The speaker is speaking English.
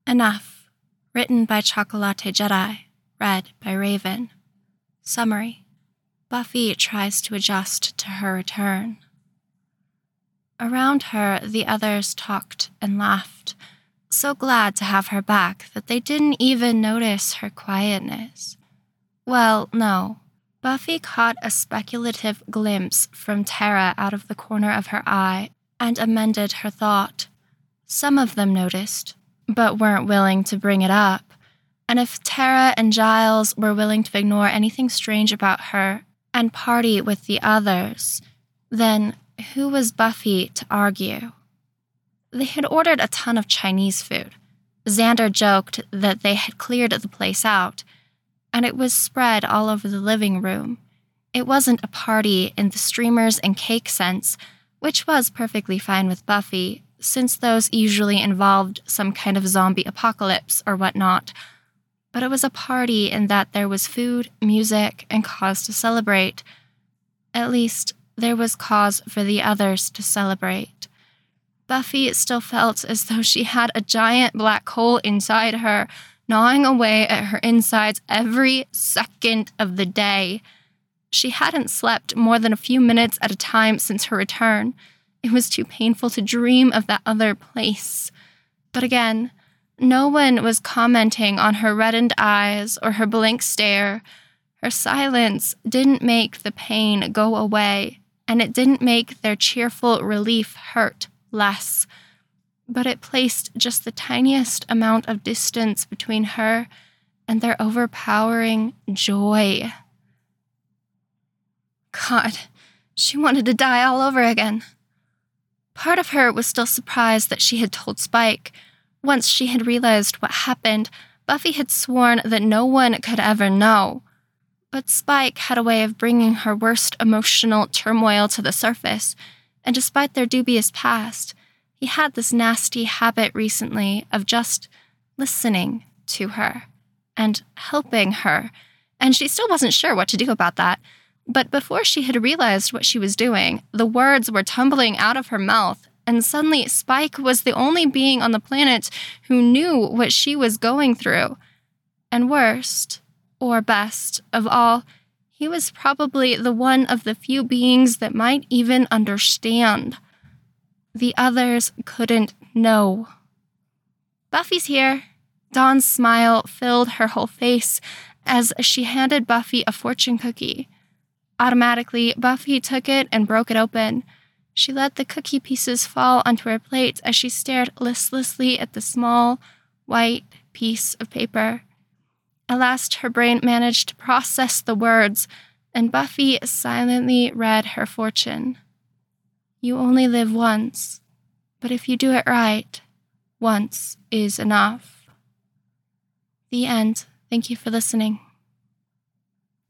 Enough. Written by Chocolate Jedi. Read by Raven. Summary. Buffy tries to adjust to her return. Around her, the others talked and laughed, so glad to have her back that they didn't even notice her quietness. Well, no. Buffy caught a speculative glimpse from Tara out of the corner of her eye and amended her thought. Some of them noticed, but weren't willing to bring it up. And if Tara and Giles were willing to ignore anything strange about her and party with the others, then who was Buffy to argue? They had ordered a ton of Chinese food. Xander joked that they had cleared the place out, and it was spread all over the living room. It wasn't a party in the streamers and cake sense, which was perfectly fine with Buffy, since those usually involved some kind of zombie apocalypse or whatnot. But it was a party in that there was food, music, and cause to celebrate. At least, there was cause for the others to celebrate. Buffy still felt as though she had a giant black hole inside her, gnawing away at her insides every second of the day. She hadn't slept more than a few minutes at a time since her return. It was too painful to dream of that other place. But again, no one was commenting on her reddened eyes or her blank stare. Her silence didn't make the pain go away, and it didn't make their cheerful relief hurt less. But it placed just the tiniest amount of distance between her and their overpowering joy. God, she wanted to die all over again. Part of her was still surprised that she had told Spike. Once she had realized what happened, Buffy had sworn that no one could ever know. But Spike had a way of bringing her worst emotional turmoil to the surface, and despite their dubious past, he had this nasty habit recently of just listening to her and helping her, and she still wasn't sure what to do about that. But before she had realized what she was doing, the words were tumbling out of her mouth, and suddenly Spike was the only being on the planet who knew what she was going through. And worst, or best of all, he was probably the one of the few beings that might even understand. The others couldn't know. Buffy's here. Dawn's smile filled her whole face as she handed Buffy a fortune cookie. Automatically, Buffy took it and broke it open. She let the cookie pieces fall onto her plate as she stared listlessly at the small, white piece of paper. At last, her brain managed to process the words, and Buffy silently read her fortune. You only live once, but if you do it right, once is enough. The end. Thank you for listening.